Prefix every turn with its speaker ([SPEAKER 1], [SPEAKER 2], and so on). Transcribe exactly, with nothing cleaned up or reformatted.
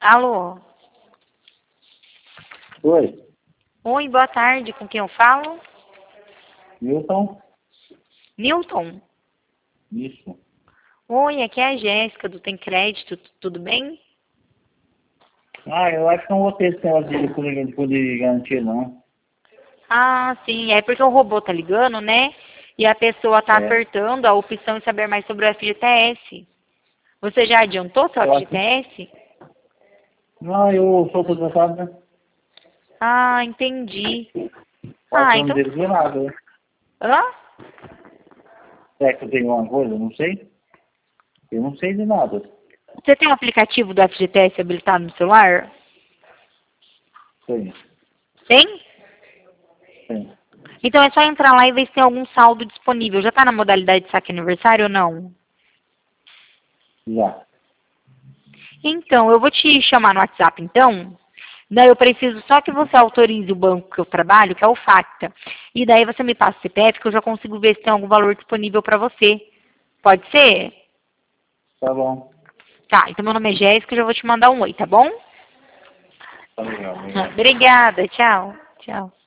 [SPEAKER 1] Alô?
[SPEAKER 2] Oi,
[SPEAKER 1] Oi, boa tarde. Com quem eu falo?
[SPEAKER 2] Milton?
[SPEAKER 1] Newton?
[SPEAKER 2] Isso.
[SPEAKER 1] Oi, aqui é a Jéssica do Tem Crédito. Tu- Tudo bem?
[SPEAKER 2] Ah, eu acho que não vou ter esse negócio de fundo de fundo de garantia, não.
[SPEAKER 1] Ah, sim. É porque o robô tá ligando, né? E a pessoa tá
[SPEAKER 2] É.
[SPEAKER 1] apertando a opção em saber mais sobre o F G T S. Você já adiantou seu
[SPEAKER 2] Eu acho...
[SPEAKER 1] F G T S?
[SPEAKER 2] Não, eu sou aposentado, né?
[SPEAKER 1] Ah, entendi.
[SPEAKER 2] Eu acho
[SPEAKER 1] Ah,
[SPEAKER 2] que eu não
[SPEAKER 1] então...
[SPEAKER 2] devo ver nada, né?
[SPEAKER 1] Hã?
[SPEAKER 2] Será que eu tenho alguma coisa? Eu não sei. Eu não sei de nada.
[SPEAKER 1] Você tem um aplicativo do F G T S habilitado no celular?
[SPEAKER 2] Tem,
[SPEAKER 1] Tem?
[SPEAKER 2] tem.
[SPEAKER 1] Então é só entrar lá e ver se tem algum saldo disponível. Já tá na modalidade de saque aniversário ou não?
[SPEAKER 2] Já.
[SPEAKER 1] Então, eu vou te chamar no WhatsApp, então. Daí eu preciso só que você autorize o banco que eu trabalho, que é o Facta. E daí você me passa o C P F, que eu já consigo ver se tem algum valor disponível para você. Pode ser?
[SPEAKER 2] Tá bom.
[SPEAKER 1] Tá, então meu nome é Jéssica, eu já vou te mandar um oi, tá bom?
[SPEAKER 2] Tá legal, obrigado.
[SPEAKER 1] Obrigada, tchau. Tchau.